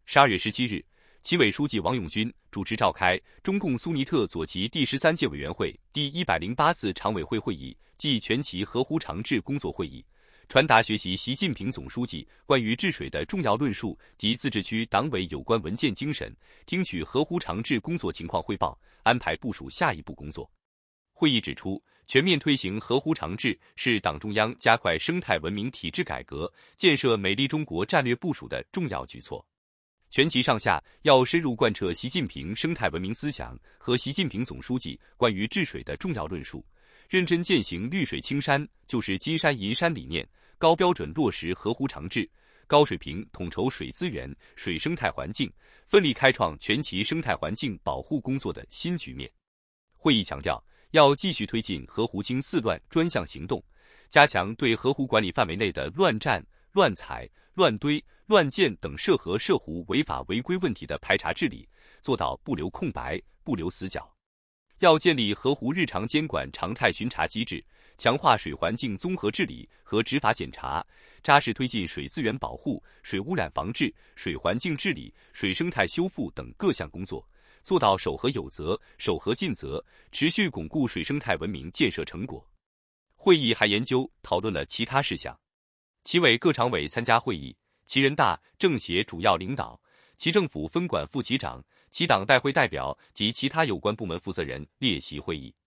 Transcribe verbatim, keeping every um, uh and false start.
十二月十七日，纪委书记王永军主持召开中共苏尼特左旗第十三届委员会第一百零八次常委会会议暨全旗河湖长治工作会议，传达学习习近平总书记关于治水的重要论述及自治区党委有关文件精神，听取河湖长治工作情况汇报，安排部署下一步工作。会议指出，全面推行河湖长治是党中央加快生态文明体制改革、建设美丽中国战略部署的重要举措。全旗上下要深入贯彻习近平生态文明思想和习近平总书记关于治水的重要论述，认真践行绿水青山就是金山银山理念，高标准落实河湖长治，高水平统筹水资源、水生态环境，奋力开创全旗生态环境保护工作的新局面。会议强调，要继续推进河湖清四乱专项行动，加强对河湖管理范围内的乱占、乱采、乱堆、乱建等涉河涉湖违法违规问题的排查治理，做到不留空白、不留死角。要建立河湖日常监管常态巡查机制，强化水环境综合治理和执法检查，扎实推进水资源保护、水污染防治、水环境治理、水生态修复等各项工作，做到守河有责、守河尽责，持续巩固水生态文明建设成果。会议还研究讨论了其他事项。其委各常委参加会议，其人大、政协主要领导、其政府分管副其长、其党代会代表及其他有关部门负责人列席会议。